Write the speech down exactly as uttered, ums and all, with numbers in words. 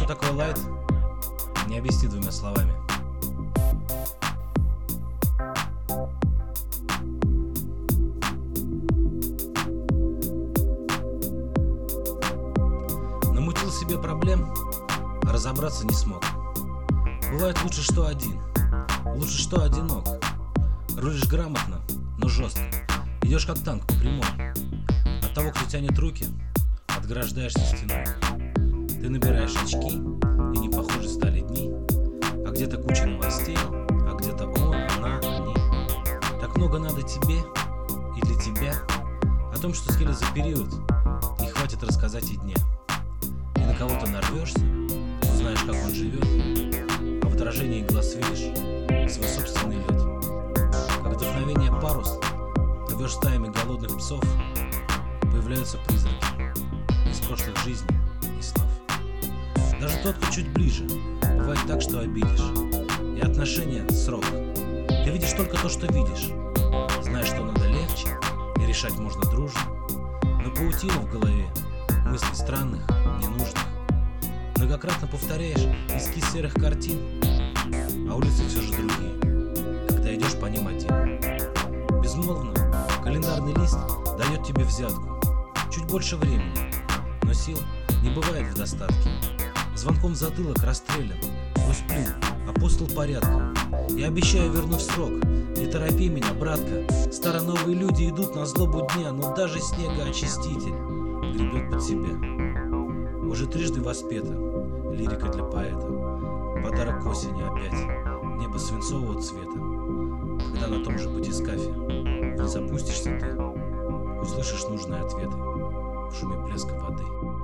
что такое лайт, не объясни двумя словами. Намутил себе проблем, а разобраться не смог. Бывает лучше, что один, лучше, что одинок. Рулишь грамотно, но жестко. Идешь как танк по прямой. От того, кто тянет руки, отграждаешься стеной. Ты набираешь очки, и не похожи стали дни. А где-то куча новостей, а где-то он, она, они. Так много надо тебе и для тебя. О том, что съели за период, не хватит рассказать и дня. И на кого-то нарвешься, узнаешь, как он живет, а в отражении глаз видишь свой собственный лед. Как вдохновение парус, рвешь стаями голодных псов, появляются призраки из прошлых жизней и снов. Даже тот, кто чуть ближе, бывает так, что обидишь. И отношения — срок. Ты видишь только то, что видишь. Знаешь, что надо легче, и решать можно дружно. Но паутина в голове, мыслей странных, ненужных. Многократно повторяешь эскиз серых картин, а улицы все же другие, когда идешь по ним один. Безмолвно календарный лист дает тебе взятку. Чуть больше времени, но сил не бывает в достатке. Звонком в затылок расстрелян, но сплю, апостол порядка. Я обещаю, верну в срок, не торопи меня, братка. Старо-новые люди идут на злобу дня, но даже снегоочиститель гребет под себя. Уже трижды воспета лирика для поэта. Подарок осени опять, небо свинцового цвета. Когда на том же батискафе не запустишься ты, услышишь нужные ответы в шуме плеска воды.